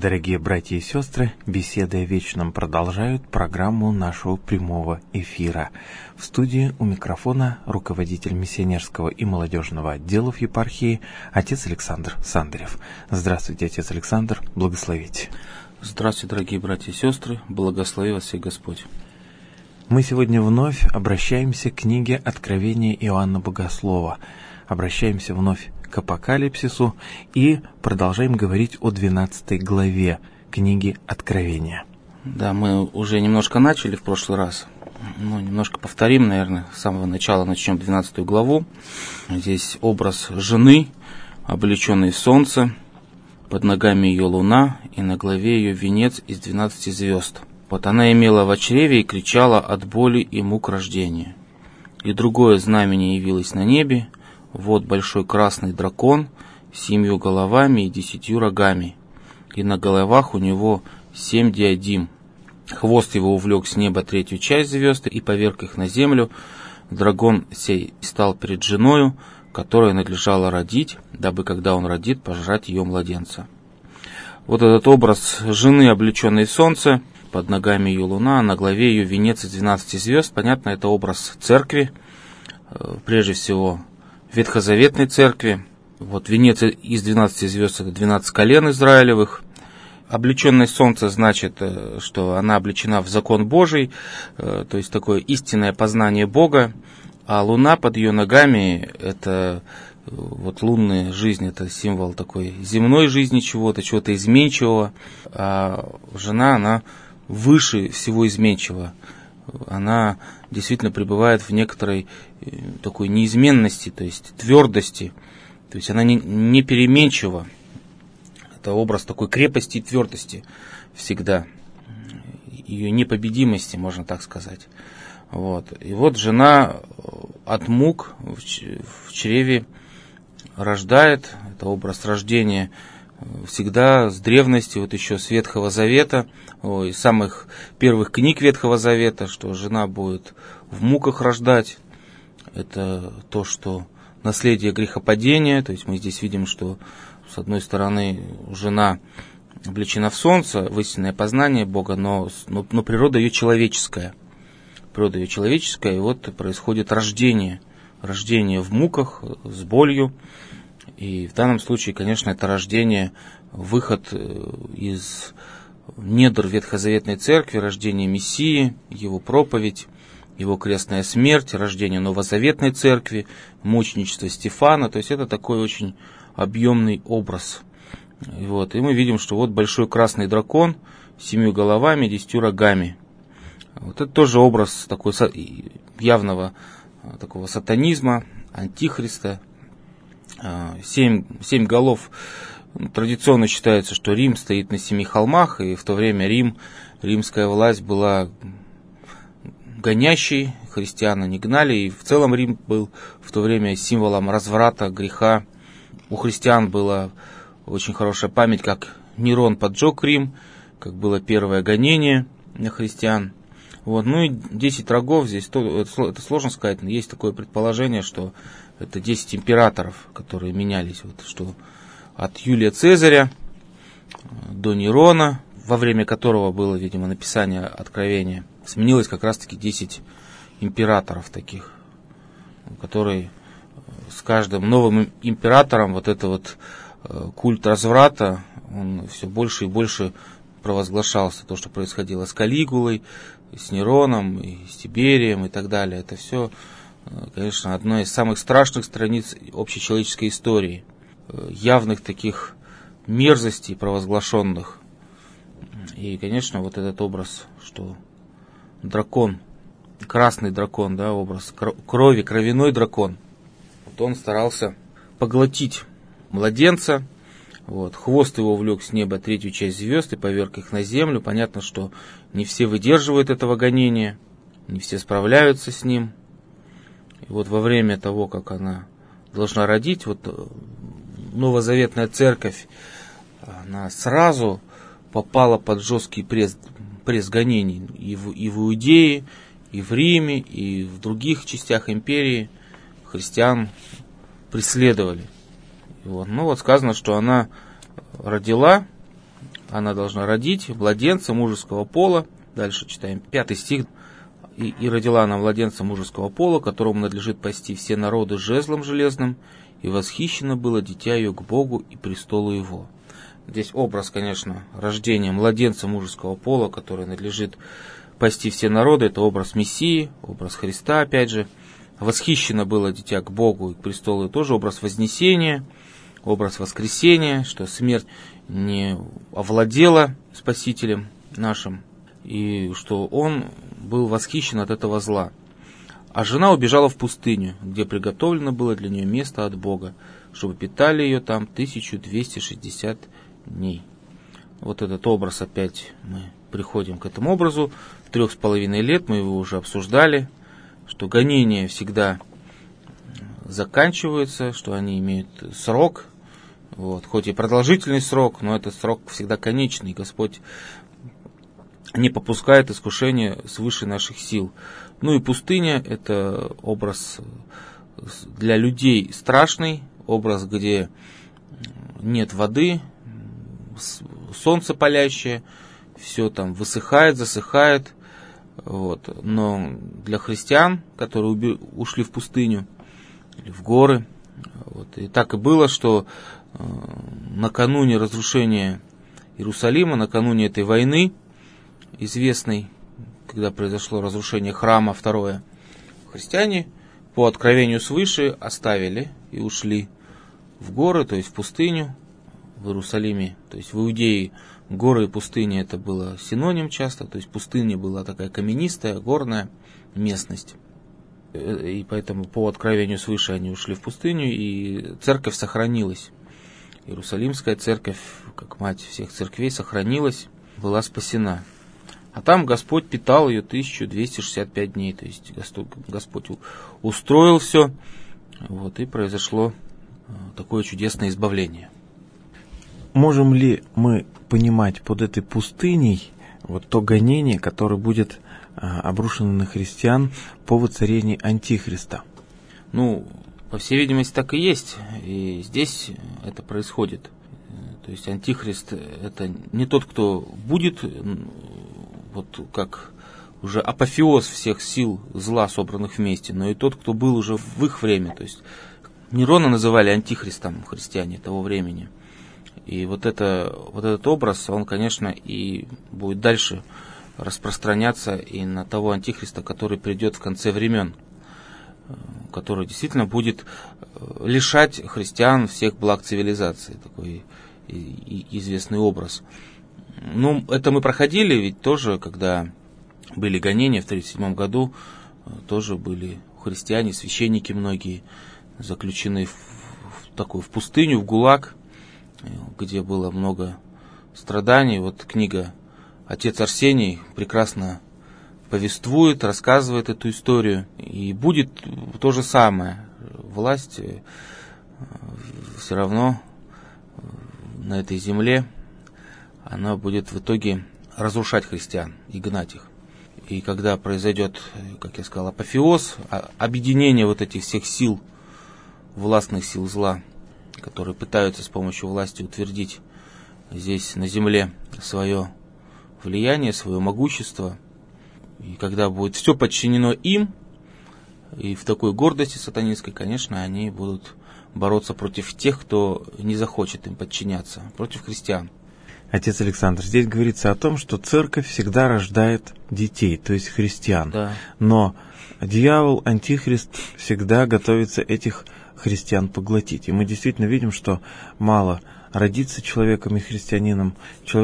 Дорогие братья и сестры, беседы о вечном продолжают программу нашего прямого эфира. В студии у микрофона руководитель миссионерского и молодежного отделов епархии отец Александр Сандарев. Здравствуйте, отец Александр, благословите. Здравствуйте, дорогие братья и сестры, благослови вас всех Господь. Мы сегодня вновь обращаемся к книге Откровения Иоанна Богослова. Обращаемся вновь к Апокалипсису и продолжаем говорить о 12 главе книги Откровения. Да, мы уже немножко начали в прошлый раз, немножко повторим, наверное, с самого начала начнем 12 главу. Здесь образ жены, облеченной в солнце, под ногами ее луна, и на голове ее венец из 12 звезд. Вот она имела в чреве и кричала от боли и мук рождения. И другое знамение явилось на небе, вот большой красный дракон с 7 головами и 10 рогами, и на головах у него 7 диадим. Хвост его увлек с неба 3 часть звезд и поверг их на землю. Дракон сей стал перед женою, которая надлежало родить, дабы, когда он родит, пожрать ее младенца. Вот этот образ жены, облеченной в солнце, под ногами ее луна, а на голове ее венец из 12 звезд. Понятно, это образ церкви, прежде всего ветхозаветной церкви. Вот венец из 12 звезд — это 12 колен Израилевых. Облеченное солнце значит, что она облечена в закон Божий, то есть такое истинное познание Бога, а луна под ее ногами — это вот лунная жизнь, это символ такой земной жизни чего-то изменчивого, а жена, она выше всего изменчивого. Она действительно пребывает в некоторой такой неизменности, то есть твердости, то есть она не переменчива. Это образ такой крепости и твердости всегда, ее непобедимости, можно так сказать. Вот. И вот жена от мук в чреве рождает, это образ рождения всегда с древности, вот еще с Ветхого Завета, из самых первых книг Ветхого Завета, что жена будет в муках рождать. Это то, что наследие грехопадения, то есть мы здесь видим, что с одной стороны жена облечена в солнце, в истинное познание Бога, но природа ее человеческая. Природа ее человеческая, и вот происходит рождение в муках, с болью. И в данном случае, конечно, это рождение, выход из недр Ветхозаветной Церкви, рождение Мессии, его проповедь, его крестная смерть, рождение Новозаветной Церкви, мученичество Стефана. То есть это такой очень объемный образ. И мы видим, что вот большой красный дракон с 7 головами, 10 рогами. Вот это тоже образ такой явного такого сатанизма, антихриста. 7 голов. Традиционно считается, что Рим стоит на 7 холмах, и в то время римская власть была гонящей, христиан не гнали, и в целом Рим был в то время символом разврата, греха. У христиан была очень хорошая память, как Нерон поджег Рим, как было первое гонение на христиан. И 10 рогов здесь, это сложно сказать, но есть такое предположение, что это 10 императоров, которые менялись, что от Юлия Цезаря до Нерона, во время которого было, видимо, написание Откровения, сменилось как раз-таки 10 императоров таких, которые с каждым новым императором культ разврата, он все больше и больше провозглашался. То, что происходило с Калигулой, с Нероном, и с Тиберием и так далее, это все, конечно, одна из самых страшных страниц общечеловеческой истории, явных таких мерзостей провозглашенных. И, конечно, вот этот образ, что дракон, красный дракон, образ крови, кровяной дракон, он старался поглотить младенца. Хвост его увлек с неба 3 часть звезд и поверг их на землю. Понятно, что не все выдерживают этого гонения, не все справляются с ним. И во время того, как она должна родить, новозаветная церковь, она сразу попала под жесткий пресс гонений и в Иудее, и в Риме, и в других частях империи христиан преследовали. Сказано, что она родила она должна родить младенца мужеского пола. Дальше читаем 5 стих. «И родила она младенца мужеского пола, которому надлежит пасти все народы жезлом железным, и восхищено было дитя ее к Богу и престолу его». Здесь образ, конечно, рождения младенца мужеского пола, который надлежит пасти все народы, это образ Мессии, образ Христа, опять же. Восхищено было дитя к Богу и к престолу, тоже образ вознесения, образ воскресения, что смерть не овладела Спасителем нашим, и что он был восхищен от этого зла. А жена убежала в пустыню, где приготовлено было для нее место от Бога, чтобы питали ее там 1260 дней. Вот этот образ опять мы приходим к этому образу. 3,5 лет мы его уже обсуждали, что гонения всегда заканчиваются, что они имеют срок, вот, хоть и продолжительный срок, но этот срок всегда конечный. Господь не попускает искушения свыше наших сил. Ну и пустыня – это образ для людей страшный, образ, где нет воды, солнце палящее, все там высыхает, засыхает. Вот. Но для христиан, которые ушли в пустыню или в горы, вот, и так и было, что накануне разрушения Иерусалима, накануне этой войны известной, когда произошло разрушение храма второе, христиане по откровению свыше оставили и ушли в горы, то есть в пустыню, в Иерусалиме, то есть в Иудее горы и пустыня это было синоним часто, то есть пустыня была такая каменистая, горная местность. И поэтому по откровению свыше они ушли в пустыню, и церковь сохранилась. Иерусалимская церковь, как мать всех церквей, сохранилась, была спасена. А там Господь питал ее 1265 дней, то есть Господь устроил все, вот, и произошло такое чудесное избавление. Можем ли мы понимать под этой пустыней вот то гонение, которое будет обрушено на христиан по воцарении Антихриста? Ну, по всей видимости, так и есть. И здесь это происходит. То есть Антихрист – это не тот, кто будет, вот как уже апофеоз всех сил зла, собранных вместе, но и тот, кто был уже в их время. То есть Нерона называли Антихристом христиане того времени. И вот этот образ, он, конечно, и будет дальше распространяться и на того Антихриста, который придет в конце времен, который действительно будет лишать христиан всех благ цивилизации, такой известный образ. Ну, это мы проходили, ведь тоже, когда были гонения в 1937 году, тоже были христиане, священники многие, заключены в пустыню, в ГУЛАГ, где было много страданий. Вот книга «Отец Арсений» прекрасно повествует, рассказывает эту историю. И будет то же самое. Власть все равно на этой земле, она будет в итоге разрушать христиан и гнать их. И когда произойдет, как я сказал, апофеоз, объединение вот этих всех сил, властных сил зла, которые пытаются с помощью власти утвердить здесь на земле свое влияние, свое могущество, и когда будет все подчинено им, и в такой гордости сатанинской, конечно, они будут бороться против тех, кто не захочет им подчиняться, против христиан. Отец Александр, здесь говорится о том, что церковь всегда рождает детей, то есть христиан. Да. Но дьявол, антихрист, всегда готовится этих христиан поглотить. И мы действительно видим, что мало родиться человеком и христианином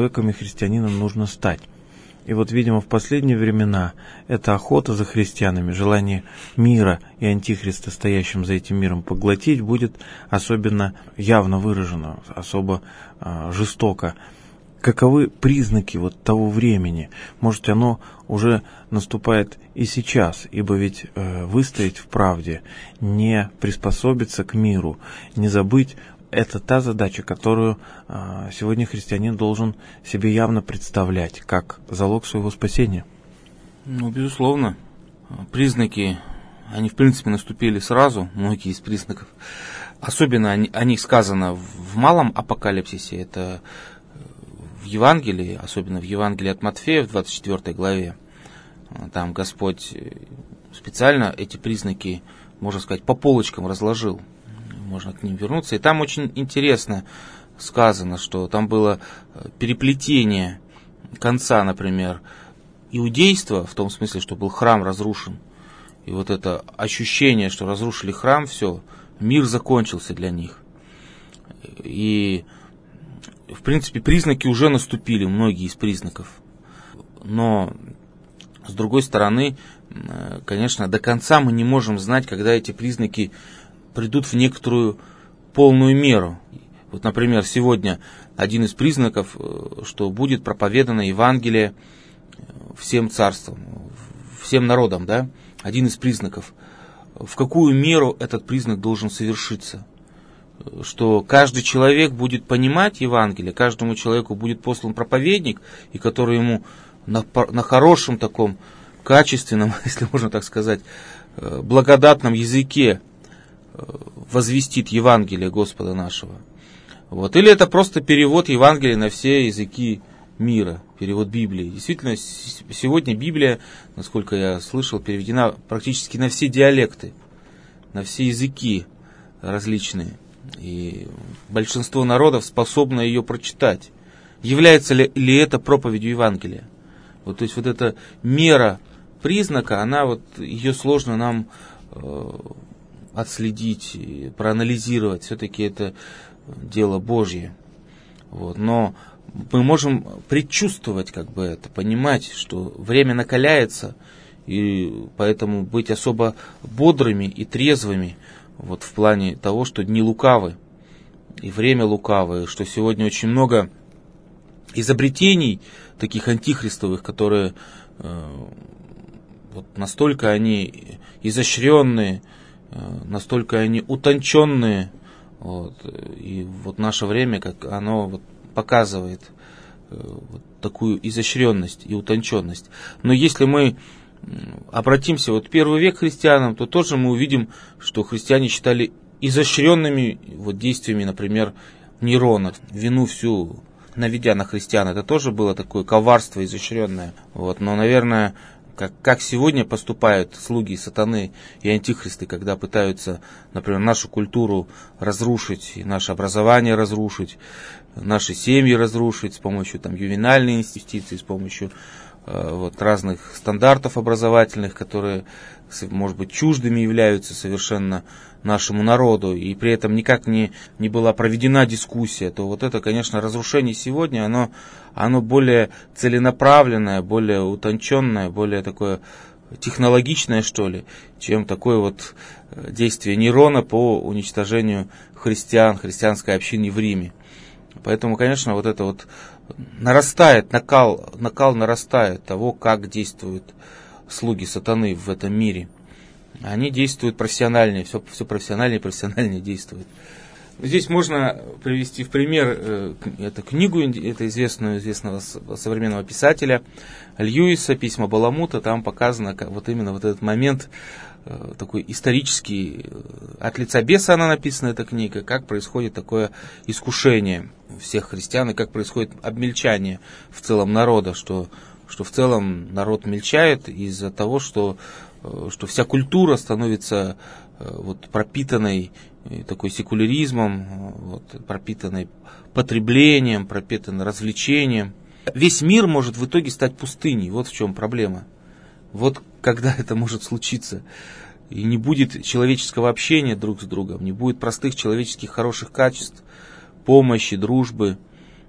нужно стать. И вот, видимо, в последние времена эта охота за христианами, желание мира и антихриста, стоящим за этим миром, поглотить, будет особенно явно выражено, особо жестоко. Каковы признаки вот того времени? Может, оно уже наступает и сейчас, ибо ведь выстоять в правде, не приспособиться к миру, не забыть, это та задача, которую сегодня христианин должен себе явно представлять, как залог своего спасения. Ну, безусловно. Признаки, они в принципе наступили сразу, многие из признаков. Особенно о них сказано в малом апокалипсисе, это в Евангелии, особенно в Евангелии от Матфея в 24 главе, там Господь специально эти признаки, можно сказать, по полочкам разложил. Можно к ним вернуться. И там очень интересно сказано, что там было переплетение конца, например, иудейства, в том смысле, что был храм разрушен. И вот это ощущение, что разрушили храм, все, мир закончился для них. И, в принципе, признаки уже наступили, многие из признаков. Но, с другой стороны, конечно, до конца мы не можем знать, когда эти признаки придут в некоторую полную меру. Вот, например, сегодня один из признаков, что будет проповедано Евангелие всем царствам, всем народам, да? Один из признаков. В какую меру этот признак должен совершиться? Что каждый человек будет понимать Евангелие, каждому человеку будет послан проповедник, и который ему на хорошем таком, качественном, если можно так сказать, благодатном языке возвестит Евангелие Господа нашего. Вот. Или это просто перевод Евангелия на все языки мира, перевод Библии. Действительно, сегодня Библия, насколько я слышал, переведена практически на все диалекты, на все языки различные. И большинство народов способно ее прочитать. Является ли это проповедью Евангелия? Вот, то есть вот эта мера признака, она вот, ее сложно нам отследить, проанализировать. Все-таки это дело Божье. Вот. Но мы можем предчувствовать как бы это, понимать, что время накаляется, и поэтому быть особо бодрыми и трезвыми вот, в плане того, что дни лукавы, и время лукавое, что сегодня очень много изобретений таких антихристовых, которые вот настолько они изощренные, настолько они утонченные, вот, и вот наше время, как оно вот показывает вот такую изощренность и утонченность. Но если мы обратимся вот в первый век к христианам, то тоже мы увидим, что христиане считали изощренными вот действиями, например, Нерона, вину всю наведя на христиан. Это тоже было такое коварство изощренное. Вот. Но, наверное, как сегодня поступают слуги сатаны и антихристы, когда пытаются, например, нашу культуру разрушить, наше образование разрушить, наши семьи разрушить с помощью там, ювенальной институции, с помощью вот, разных стандартов образовательных, которые, может быть, чуждыми являются совершенно нашему народу, и при этом никак не была проведена дискуссия, то вот это, конечно, разрушение сегодня, оно более целенаправленное, более утонченное, более такое технологичное, что ли, чем такое вот действие Нерона по уничтожению христиан, христианской общины в Риме. Поэтому, конечно, вот это вот нарастает, накал нарастает того, как действуют слуги сатаны в этом мире. Они действуют профессиональнее, все профессиональнее и профессиональнее действуют. Здесь можно привести в пример эту книгу, это известного современного писателя Льюиса «Письма Баламута». Там показано вот именно вот этот момент такой исторический, от лица беса она написана, эта книга, как происходит такое искушение всех христиан, и как происходит обмельчание в целом народа, что в целом народ мельчает из-за того, что вся культура становится вот, пропитанной такой секуляризмом, вот, пропитанной потреблением, пропитанной развлечением. Весь мир может в итоге стать пустыней, вот в чем проблема. Вот когда это может случиться, и не будет человеческого общения друг с другом, не будет простых человеческих хороших качеств, помощи, дружбы,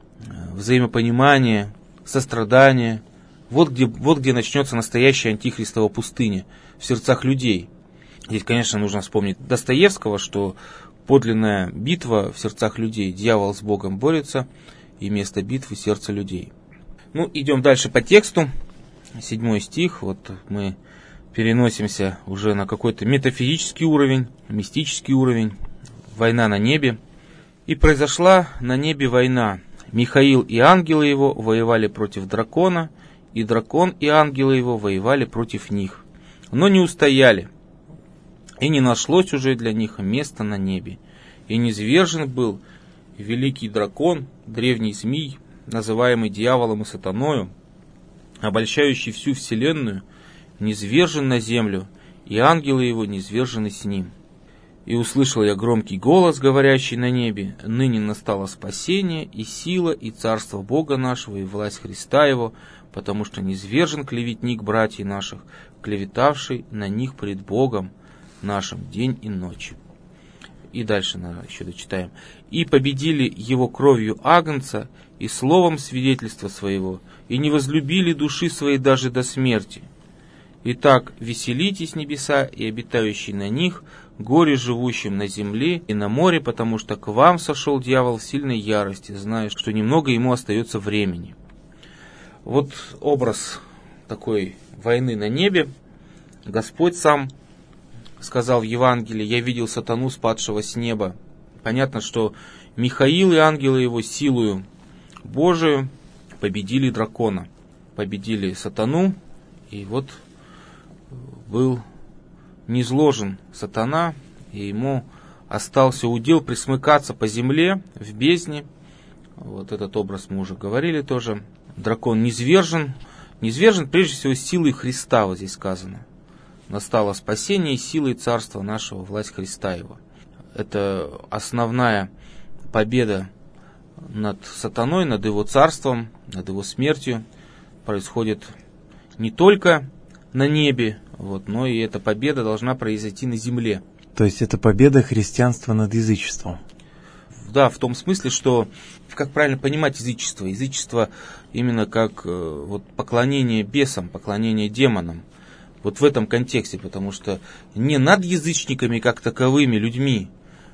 взаимопонимания, сострадания. Вот где начнется настоящая антихристова пустыня в сердцах людей. Здесь, конечно, нужно вспомнить Достоевского, что подлинная битва в сердцах людей, дьявол с Богом борется, и место битвы сердце людей. Ну, идем дальше по тексту. 7 стих, вот мы переносимся уже на какой-то метафизический уровень, мистический уровень, война на небе. «И произошла на небе война. Михаил и ангелы его воевали против дракона, и дракон и ангелы его воевали против них, но не устояли, и не нашлось уже для них места на небе, и низвержен был великий дракон, древний змий, называемый дьяволом и сатаною, обольщающий всю вселенную, низвержен на землю, и ангелы его низвержены с ним. И услышал я громкий голос, говорящий на небе: ныне настало спасение, и сила, и царство Бога нашего, и власть Христа его, потому что низвержен клеветник братьев наших, клеветавший на них пред Богом нашим день и ночь. И дальше еще дочитаем. И победили его кровью Агнца и словом свидетельства своего, и не возлюбили души своей даже до смерти. Итак, веселитесь, небеса, и обитающие на них, горе живущим на земле и на море, потому что к вам сошел дьявол в сильной ярости, зная, что немного ему остается времени. Вот образ такой войны на небе. Господь сам сказал в Евангелии: «Я видел сатану, спадшего с неба». Понятно, что Михаил и ангелы его силою Божию победили дракона, победили сатану, и вот был низложен сатана, и ему остался удел присмыкаться по земле, в бездне. Вот этот образ мы уже говорили тоже. Дракон низвержен прежде всего силой Христа, вот здесь сказано. Настало спасение и силой царства нашего, власть Христа его. Это основная победа над сатаной, над его царством, над его смертью. Происходит не только на небе, но и эта победа должна произойти на земле. То есть это победа христианства над язычеством? Да, в том смысле, что, как правильно понимать язычество? Язычество именно как поклонение бесам, поклонение демонам. Вот в этом контексте, потому что не над язычниками как таковыми людьми.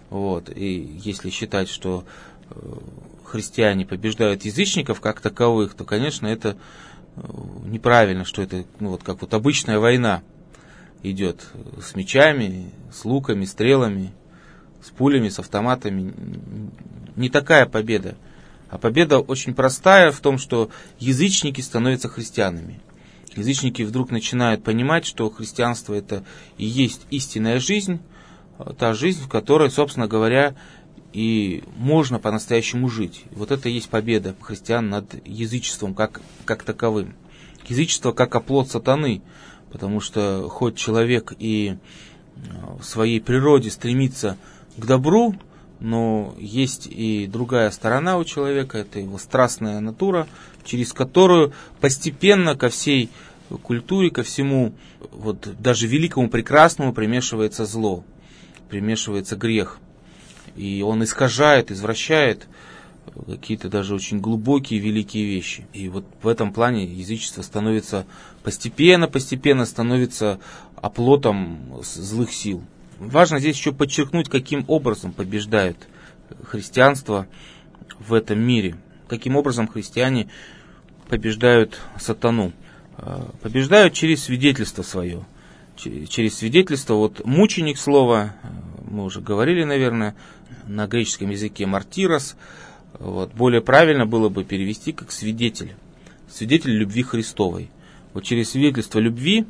И если считать, что христиане побеждают язычников как таковых, то, конечно, это неправильно, что это как обычная война идет с мечами, с луками, стрелами, с пулями, с автоматами. Не такая победа. А победа очень простая в том, что язычники становятся христианами. Язычники вдруг начинают понимать, что христианство — это и есть истинная жизнь, та жизнь, в которой, собственно говоря, и можно по-настоящему жить. Вот это и есть победа христиан над язычеством как таковым. Язычество как оплот сатаны, потому что хоть человек и в своей природе стремится к добру, но есть и другая сторона у человека, это его страстная натура, через которую постепенно ко всей культуре, ко всему, даже великому, прекрасному примешивается зло, примешивается грех. И он искажает, извращает какие-то даже очень глубокие, великие вещи. И вот в этом плане язычество становится постепенно становится оплотом злых сил. Важно здесь еще подчеркнуть, каким образом побеждает христианство в этом мире. Каким образом христиане побеждают сатану. Побеждают через свидетельство свое. Через свидетельство, мученик слова, мы уже говорили, наверное, на греческом языке мартирос, более правильно было бы перевести как свидетель. Свидетель любви Христовой. Через свидетельство любви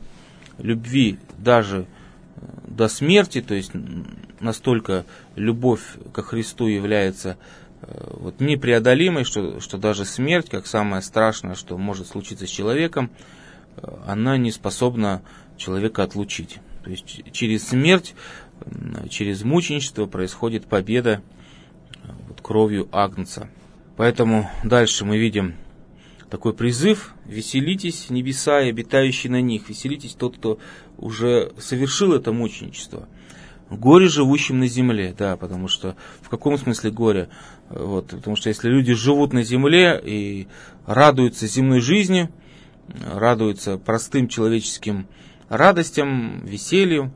даже до смерти, то есть настолько любовь ко Христу является непреодолимой, что даже смерть, как самое страшное, что может случиться с человеком, она не способна человека отлучить. То есть через смерть, через мученичество происходит победа кровью Агнца. Поэтому дальше мы видим такой призыв: веселитесь, небеса и обитающие на них. Веселитесь тот, кто уже совершил это мученичество. Горе живущим на земле, да, потому что в каком смысле горе? Потому что если люди живут на земле и радуются земной жизни, радуются простым человеческим радостям, веселью,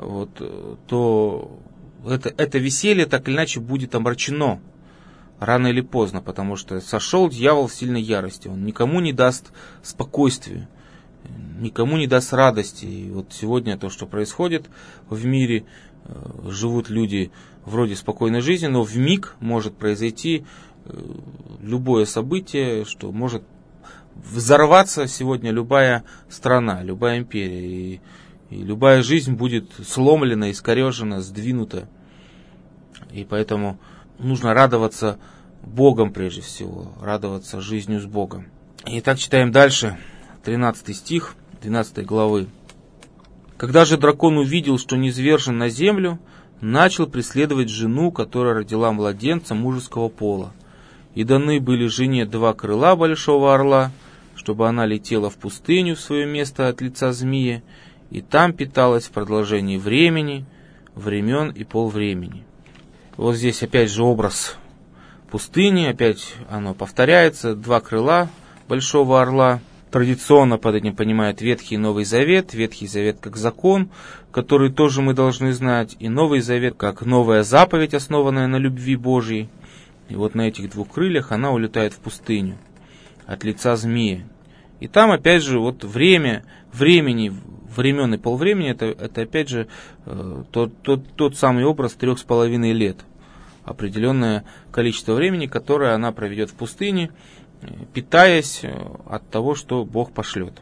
то это веселье так или иначе будет омрачено рано или поздно, потому что сошел дьявол в сильной ярости. Он никому не даст спокойствия, никому не даст радости. И сегодня то, что происходит в мире, живут люди вроде спокойной жизни, но вмиг может произойти любое событие, что может взорваться сегодня любая страна, любая империя, и любая жизнь будет сломлена, искорежена, сдвинута. И поэтому нужно радоваться Богом прежде всего, радоваться жизнью с Богом. Итак, читаем дальше, 13 стих 12 главы. «Когда же дракон увидел, что низвержен на землю, начал преследовать жену, которая родила младенца мужеского пола. И даны были жене 2 крыла большого орла, чтобы она летела в пустыню в свое место от лица змея, и там питалась в продолжении времени, времен и полвремени». Вот здесь опять же образ пустыни, опять оно повторяется, 2 крыла большого орла. Традиционно под этим понимают Ветхий и Новый Завет. Ветхий Завет как закон, который тоже мы должны знать, и Новый Завет как новая заповедь, основанная на любви Божьей. И вот на этих 2 крыльях она улетает в пустыню от лица змея. И там опять же вот времени, времен и полвремени, это опять же тот самый образ 3,5 лет. Определенное количество времени, которое она проведет в пустыне, питаясь от того, что Бог пошлет.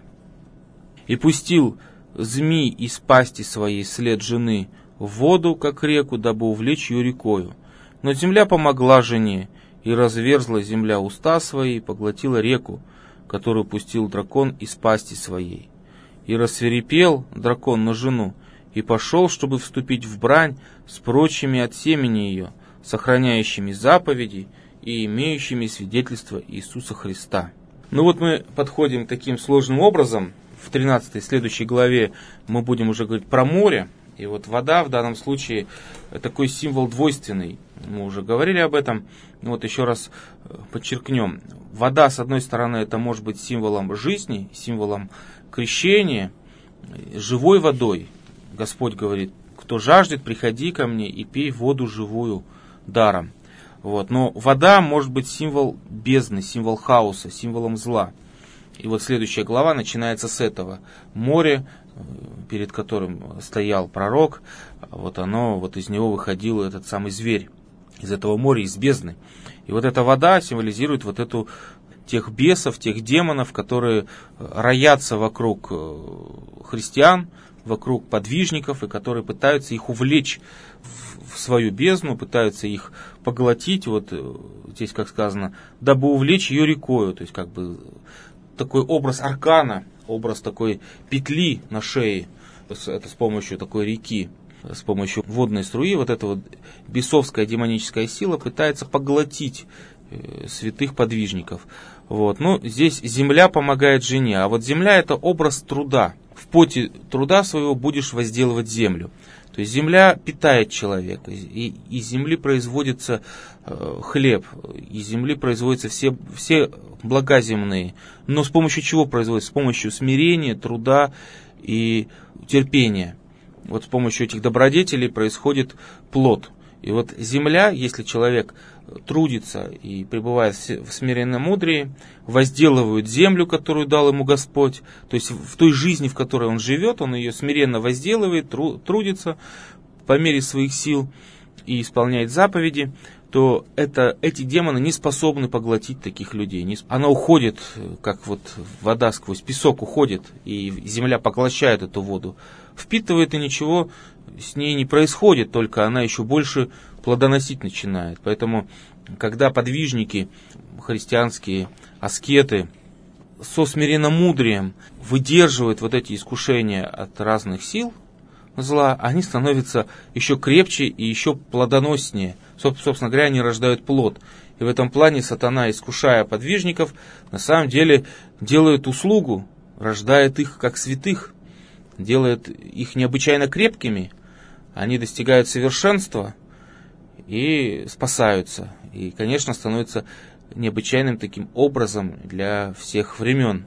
«И пустил змей из пасти своей след жены в воду, как реку, дабы увлечь ее рекою. Но земля помогла жене, и разверзла земля уста свои, и поглотила реку, которую пустил дракон из пасти своей. И рассвирепел дракон на жену, и пошел, чтобы вступить в брань с прочими от семени ее, сохраняющими заповеди и имеющими свидетельство Иисуса Христа». Ну вот мы подходим таким сложным образом. В 13 следующей главе мы будем уже говорить про море. И вот вода в данном случае такой символ двойственный. Мы уже говорили об этом. Вот еще раз подчеркнем. Вода, с одной стороны, это может быть символом жизни, символом крещения, живой водой. Господь говорит: кто жаждет, приходи ко мне и пей воду живую даром. Вот. Но вода может быть символ бездны, символ хаоса, символом зла. И вот следующая глава начинается с этого. Море, перед которым стоял пророк, вот из него выходил этот самый зверь. Из этого моря, из бездны. И вот эта вода символизирует тех бесов, тех демонов, которые роятся вокруг христиан, вокруг подвижников, и которые пытаются их увлечь в свою бездну, пытаются их поглотить, вот здесь, как сказано, дабы увлечь ее рекою. То есть, как бы, такой образ аркана, образ такой петли на шее, это с помощью такой реки, с помощью водной струи, вот эта вот бесовская демоническая сила пытается поглотить святых подвижников. Вот. Ну, здесь земля помогает жене, а вот земля — это образ труда. В поте труда своего будешь возделывать землю. То есть земля питает человека, и из земли производится хлеб, из земли производятся все блага земные. Но с помощью чего производится? С помощью смирения, труда и терпения. Вот с помощью этих добродетелей происходит плод. И вот земля, если человек трудится и пребывает в смиренном мудрии, возделывает землю, которую дал ему Господь, то есть в той жизни, в которой он живет, он ее смиренно возделывает, трудится по мере своих сил и исполняет заповеди, то эти демоны не способны поглотить таких людей. Она уходит, как вот вода сквозь песок уходит, и земля поглощает эту воду, впитывает, и ничего с ней не происходит, только она еще больше плодоносить начинает. Поэтому, когда подвижники, христианские аскеты со смиренномудрием выдерживают вот эти искушения от разных сил зла, они становятся еще крепче и еще плодоноснее. Собственно говоря, они рождают плод. И в этом плане сатана, искушая подвижников, на самом деле делает услугу, рождает их как святых, делает их необычайно крепкими. Они достигают совершенства и спасаются. И, конечно, становятся необычайным таким образом для всех времен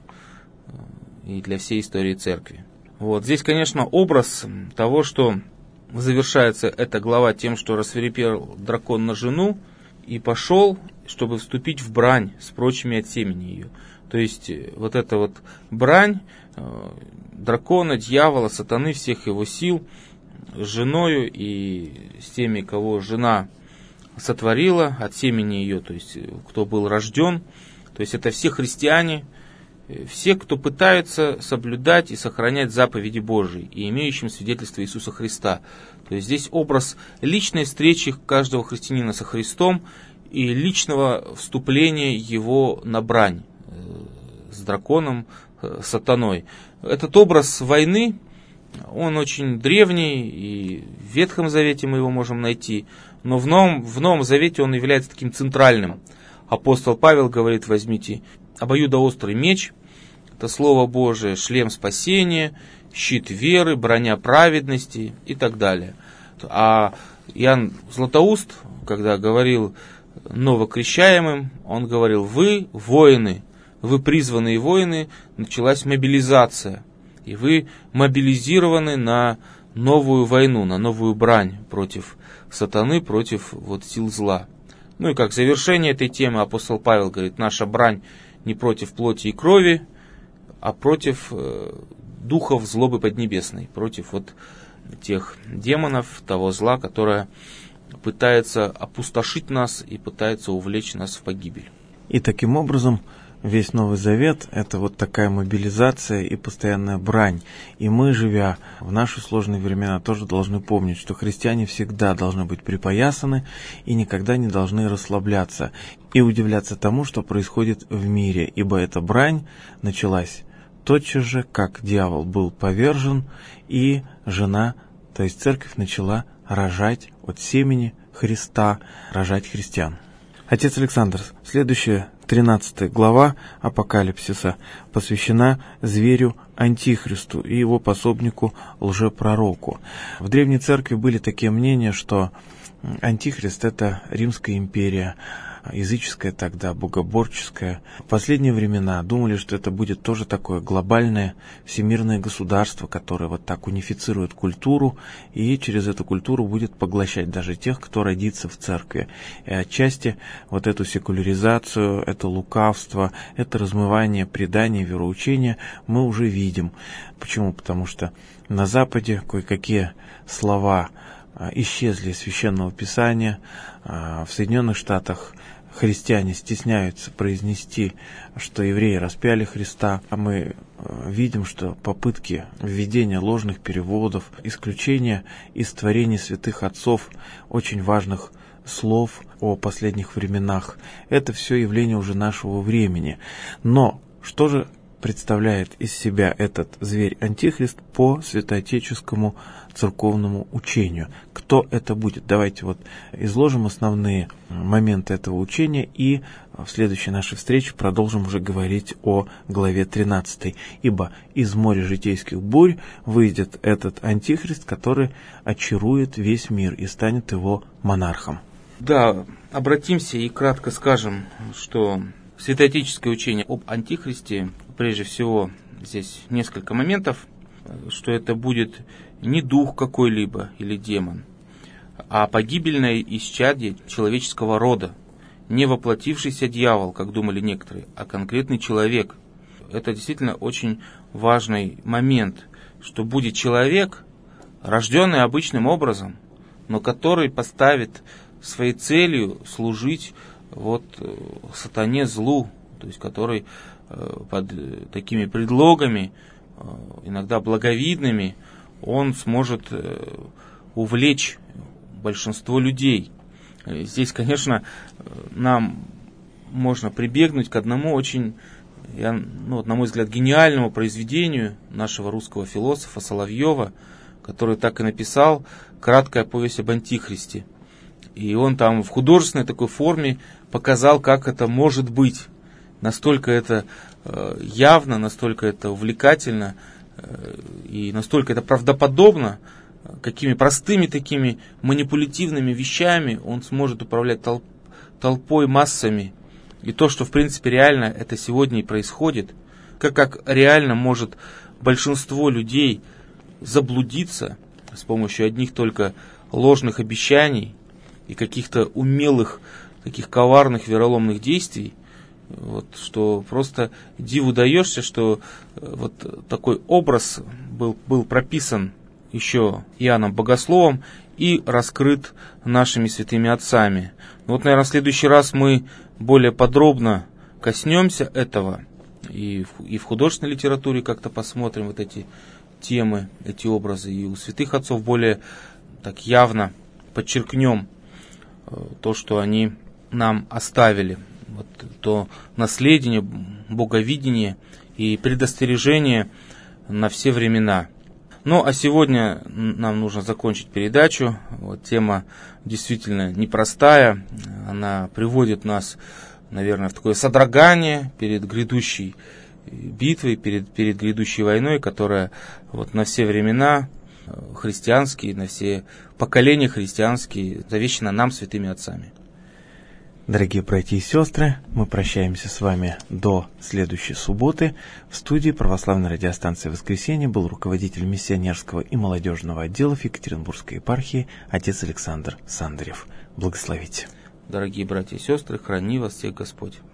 и для всей истории церкви. Вот. Здесь, конечно, образ того, что завершается эта глава тем, что рассвирепел дракон на жену и пошел, чтобы вступить в брань с прочими от семени ее. То есть вот эта вот брань дракона, дьявола, сатаны, всех его сил с женою и с теми, кого жена сотворила от семени ее, то есть кто был рожден. То есть это все христиане, все, кто пытаются соблюдать и сохранять заповеди Божьи и имеющим свидетельство Иисуса Христа. То есть здесь образ личной встречи каждого христианина со Христом и личного вступления его на брань с драконом, сатаной. Этот образ войны, он очень древний, и в Ветхом Завете мы его можем найти, но в Новом Завете он является таким центральным. Апостол Павел говорит: возьмите обоюдоострый меч, это Слово Божие, шлем спасения, щит веры, броня праведности и так далее. А Иоанн Златоуст, когда говорил новокрещаемым, он говорил: вы воины, вы призванные воины, началась мобилизация, и вы мобилизированы на новую войну, на новую брань против сатаны, против сил зла. Ну и как завершение этой темы апостол Павел говорит: наша брань не против плоти и крови, а против духов злобы поднебесной, против тех демонов, того зла, которое пытается опустошить нас и пытается увлечь нас в погибель. И таким образом весь Новый Завет — это такая мобилизация и постоянная брань. И мы, живя в наши сложные времена, тоже должны помнить, что христиане всегда должны быть припоясаны и никогда не должны расслабляться и удивляться тому, что происходит в мире, ибо эта брань началась тотчас же, как дьявол был повержен, и жена, то есть церковь, начала рожать от семени Христа, рожать христиан. Отец Александр, следующая 13 глава Апокалипсиса посвящена зверю Антихристу и его пособнику лжепророку. В Древней Церкви были такие мнения, что Антихрист — это Римская империя, языческая тогда, богоборческая. В последние времена думали, что это будет тоже такое глобальное всемирное государство, которое так унифицирует культуру и через эту культуру будет поглощать даже тех, кто родится в церкви. И отчасти эту секуляризацию, это лукавство, это размывание преданий, вероучения мы уже видим. Почему? Потому что на Западе кое-какие слова исчезли из Священного Писания. В Соединенных Штатах христиане стесняются произнести, что евреи распяли Христа. А мы видим, что попытки введения ложных переводов, исключения из творений святых отцов очень важных слов о последних временах, это все явление уже нашего времени. Но что же представляет из себя этот зверь-антихрист по святоотеческому церковному учению? Кто это будет? Давайте изложим основные моменты этого учения и в следующей нашей встрече продолжим уже говорить о главе 13. «Ибо из моря житейских бурь выйдет этот антихрист, который очарует весь мир и станет его монархом». Да, обратимся и кратко скажем, что святоотеческое учение об антихристе, прежде всего, здесь несколько моментов, что это будет не дух какой-либо или демон, а погибельное исчадие человеческого рода, не воплотившийся дьявол, как думали некоторые, а конкретный человек. Это действительно очень важный момент, что будет человек, рожденный обычным образом, но который поставит своей целью служить сатане, злу, то есть который под такими предлогами, иногда благовидными, он сможет увлечь большинство людей. Здесь, конечно, нам можно прибегнуть к одному очень, на мой взгляд, гениальному произведению нашего русского философа Соловьева, который так и написал «Краткая повесть об Антихристе». И он там в художественной такой форме показал, как это может быть. Настолько это явно, настолько это увлекательно и настолько это правдоподобно, какими простыми такими манипулятивными вещами он сможет управлять толпой, массами. И то, что в принципе реально это сегодня и происходит, как реально может большинство людей заблудиться с помощью одних только ложных обещаний и каких-то умелых, таких коварных, вероломных действий, что просто диву даешься, что такой образ был прописан еще Иоанном Богословом и раскрыт нашими святыми отцами. Наверное, в следующий раз мы более подробно коснемся этого и в художественной литературе как-то посмотрим эти темы, эти образы, и у святых отцов более так явно подчеркнем то, что они нам оставили, вот то наследие, боговидение и предостережение на все времена. Ну, а сегодня нам нужно закончить передачу. Вот, тема действительно непростая. Она приводит нас, наверное, в такое содрогание перед грядущей битвой, перед грядущей войной, которая вот на все времена христианские, на все поколения христианские завещана нам, святыми отцами. Дорогие братья и сестры, мы прощаемся с вами до следующей субботы. В студии православной радиостанции «Воскресенье» был руководитель миссионерского и молодежного отделов Екатеринбургской епархии отец Александр Сандарев. Благословите. Дорогие братья и сестры, храни вас всех Господь.